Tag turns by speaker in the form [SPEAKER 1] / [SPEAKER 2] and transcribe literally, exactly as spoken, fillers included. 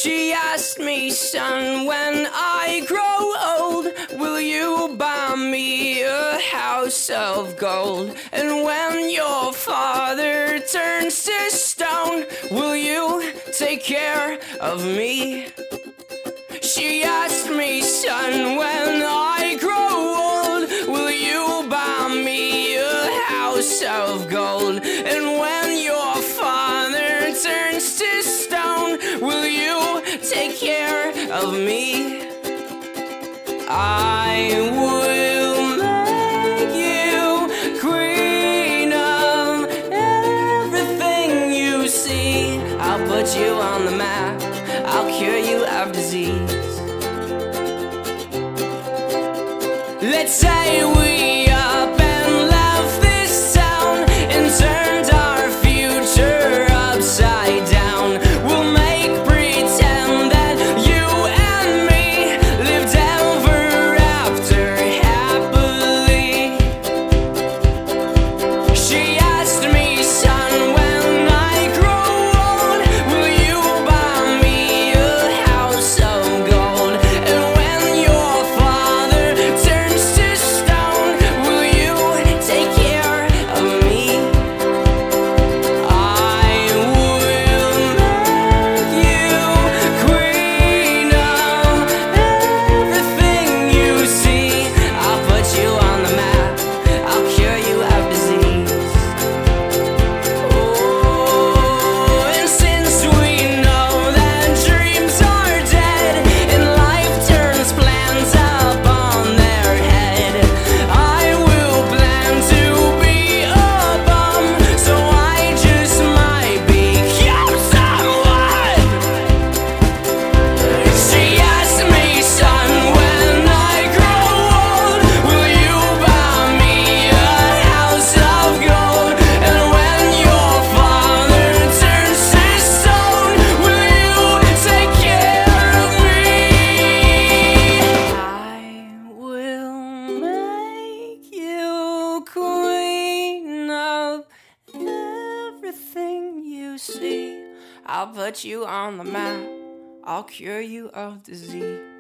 [SPEAKER 1] She asked me, son, when I grow old, will you buy me a house of gold? And when your father turns to stone, will you take care of me? She asked me, son, when I grow old, will you buy me a house of gold? And when your father turns to stone, will you take care of me? I will make you queen of everything you see. I'll put you on the map, I'll cure you of disease. Let's say we up and left this town and turned our future upside down. We'll make pretend that you and me lived ever after happily. She asked me, son, when I grow old, will you buy me a house of gold? And when your father turns to stone, will you take care of me? I will make you queen of everything you see. I'll put you on the map, I'll cure you of disease. Oh, and since we know that dreams are dead and life turns plans up on their head, I will plan to be a bum, so I just might become someone. She asked me, son, when I grow old, will you buy me a house of gold? And when your father turns to stone, will you take care of me? I will make you queen of everything you see. I'll put you on the map, I'll cure you of disease.